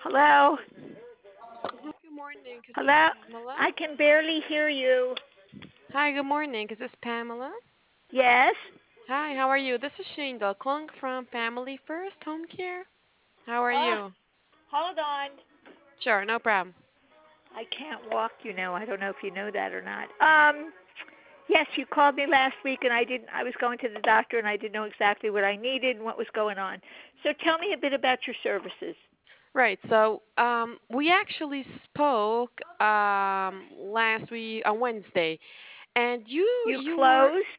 Hello? Hi, good morning. Is this Hello? Pamela? I can barely hear you. Hi, good morning. Is this Pamela? Yes? Hi, how are you? This is Shane calling from Family First Home Care. How are Oh, you? hold on. Sure, no problem. I can't walk, you know. I don't know if you know that or not. Yes, you called me last week and I was going to the doctor and I didn't know exactly what I needed and what was going on. So tell me a bit about your services. Right, so we actually spoke last week on Wednesday, and you You you were. closed?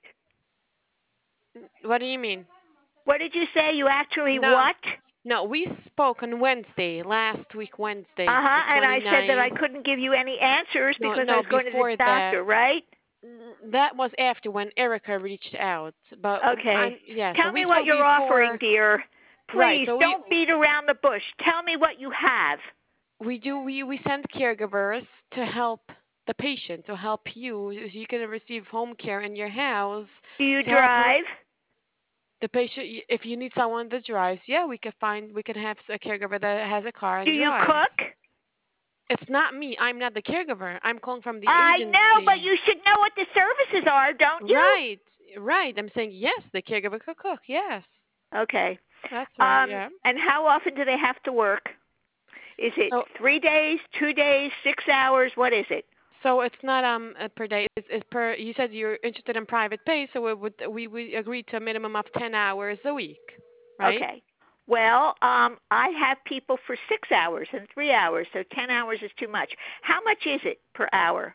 What do you mean? What did you say? You actually No, what? no, we spoke on Wednesday, last week Wednesday, the And I said that I 29th. couldn't give you any answers No, because I no, was going to the before that. doctor, right? That was after when Erica reached out. But Okay. I'm yeah. So Tell we me what spoke you're offering, before, dear. right? Please, So we don't beat around the bush. Tell me what you have. we do we send caregivers to help the patient, to help you, so you can receive home care in your house, Do you to help drive? the patient. If you need someone that drives, yeah, we can have a caregiver that has a car Do and you drives. cook? It's not me. I'm not the caregiver. I'm calling from the I know, but agency. you should know what the services are, don't you? Right, right. I'm saying yes. The caregiver could cook. Yes, Okay. that's right. Yeah. And how often do they have to work? Is it So 3 days, 2 days, 6 hours? What is it? So it's not per day. It's per. You said you're interested in private pay, so we agreed to a minimum of 10 hours a week, right? Okay. Well, I have people for 6 hours and 3 hours, so 10 hours is too much. How much is it per hour?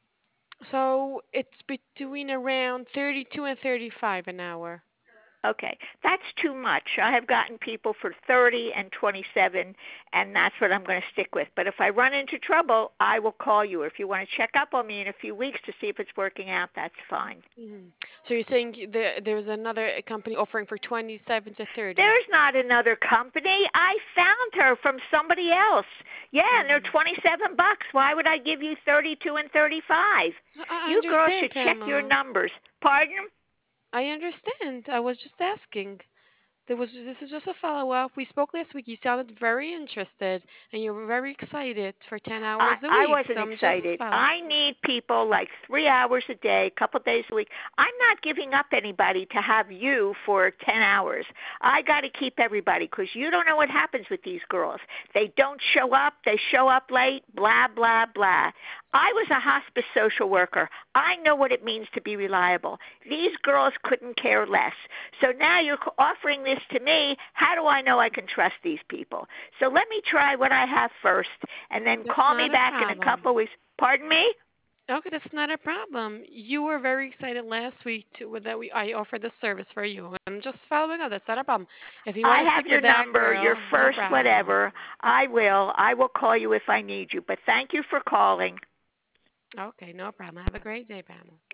So it's between around 32 and 35 an hour. Okay, that's too much. I have gotten people for 30 and 27, and that's what I'm going to stick with. But if I run into trouble, I will call you. If you want to check up on me in a few weeks to see if it's working out, that's fine. Mhm. So you're saying there's another company offering for 27 to 30. There's not another company. I found her from somebody else. Yeah, and they're Hmm. $27. Why would I give you 32 and 35? I You girls understand, should check your Pamela. numbers. Pardon? I understand. I was just asking. This is just a follow up. We spoke last week. You sounded very interested and you were very excited for 10 I hours a I week. wasn't So I'm just excited. following. I need people like 3 hours a day, a couple of days a week. I'm not giving up anybody to have you for 10 hours. I got to keep everybody because you don't know what happens with these girls. They don't show up. They show up late. Blah blah blah. I was a hospice social worker. I know what it means to be reliable. These girls couldn't care less. So now you're offering this to me. How do I know I can trust these people? So let me try what I have first, and then That's call me not a back in a problem. couple of weeks. Pardon me? Okay, that's not a problem. You were very excited last week that I offered the service for you. I'm just following up. That's not a problem. If you I want to have stick your with that number, your girl, no first problem. whatever. I will. I will call you if I need you. But thank you for calling. Okay, no problem. Have a great day, Pamela.